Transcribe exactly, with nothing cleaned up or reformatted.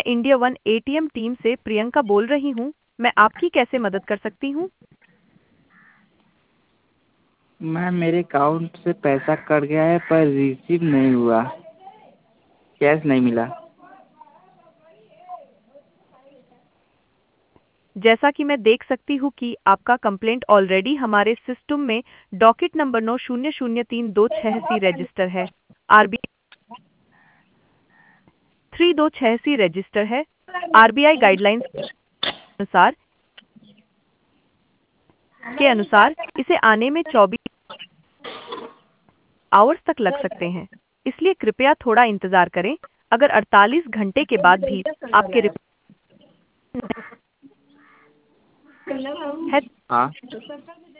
मैं India one ATM team से प्रियंका बोल रही हूँ। मैं आपकी कैसे मदद कर सकती हूँ? मैम मेरे अकाउंट से पैसा कट गया है पर रिसीव नहीं हुआ, कैश नहीं मिला। जैसा कि मैं देख सकती हूँ कि आपका कंप्लेंट ऑलरेडी हमारे सिस्टम में डॉकेट नंबर नौ शून्य शून्य तीन दो छह सी रजिस्टर है। आरबीआई थ्री दो छह सी रजिस्टर है। आरबीआई गाइडलाइंस के अनुसार के अनुसार इसे आने में चौबीस आवर्स तक लग सकते हैं, इसलिए कृपया थोड़ा इंतजार करें। अगर अड़तालीस घंटे के बाद भी आपके रिपोर्ट है हाँ